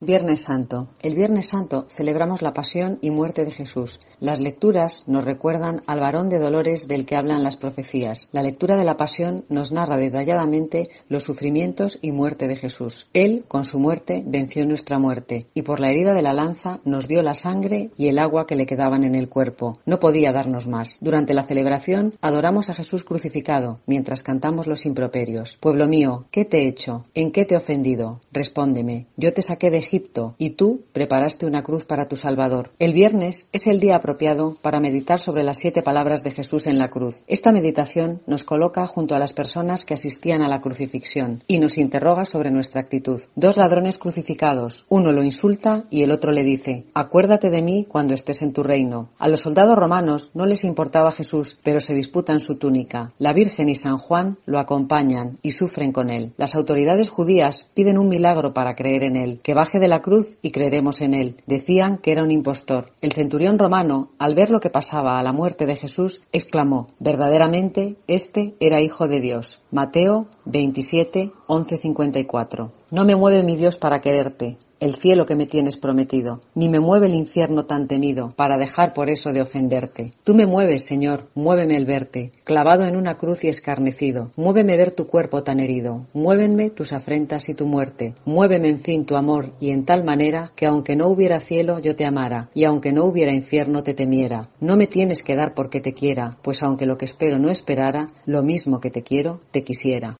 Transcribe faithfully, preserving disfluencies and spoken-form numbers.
Viernes Santo. El Viernes Santo celebramos la pasión y muerte de Jesús. Las lecturas nos recuerdan al varón de dolores del que hablan las profecías. La lectura de la pasión nos narra detalladamente los sufrimientos y muerte de Jesús. Él, con su muerte, venció nuestra muerte, y por la herida de la lanza nos dio la sangre y el agua que le quedaban en el cuerpo. No podía darnos más. Durante la celebración adoramos a Jesús crucificado, mientras cantamos los improperios. Pueblo mío, ¿qué te he hecho? ¿En qué te he ofendido? Respóndeme. Yo te saqué de Egipto, y tú preparaste una cruz para tu Salvador. El viernes es el día apropiado para meditar sobre las siete palabras de Jesús en la cruz. Esta meditación nos coloca junto a las personas que asistían a la crucifixión y nos interroga sobre nuestra actitud. Dos ladrones crucificados, uno lo insulta y el otro le dice: acuérdate de mí cuando estés en tu reino. A los soldados romanos no les importaba Jesús, pero se disputan su túnica. La Virgen y San Juan lo acompañan y sufren con él. Las autoridades judías piden un milagro para creer en él, que baje de la cruz y creeremos en él. Decían que era un impostor. El centurión romano, al ver lo que pasaba a la muerte de Jesús, exclamó: verdaderamente, este era hijo de Dios. Mateo veintisiete, once cincuenta y cuatro. No me mueve mi Dios para quererte, el cielo que me tienes prometido, ni me mueve el infierno tan temido, para dejar por eso de ofenderte. Tú me mueves, Señor, muéveme el verte, clavado en una cruz y escarnecido. Muéveme ver tu cuerpo tan herido, muévenme tus afrentas y tu muerte. Muéveme, en fin, tu amor, y en tal manera que aunque no hubiera cielo yo te amara, y aunque no hubiera infierno te temiera. No me tienes que dar porque te quiera, pues aunque lo que espero no esperara, lo mismo que te quiero, te quisiera.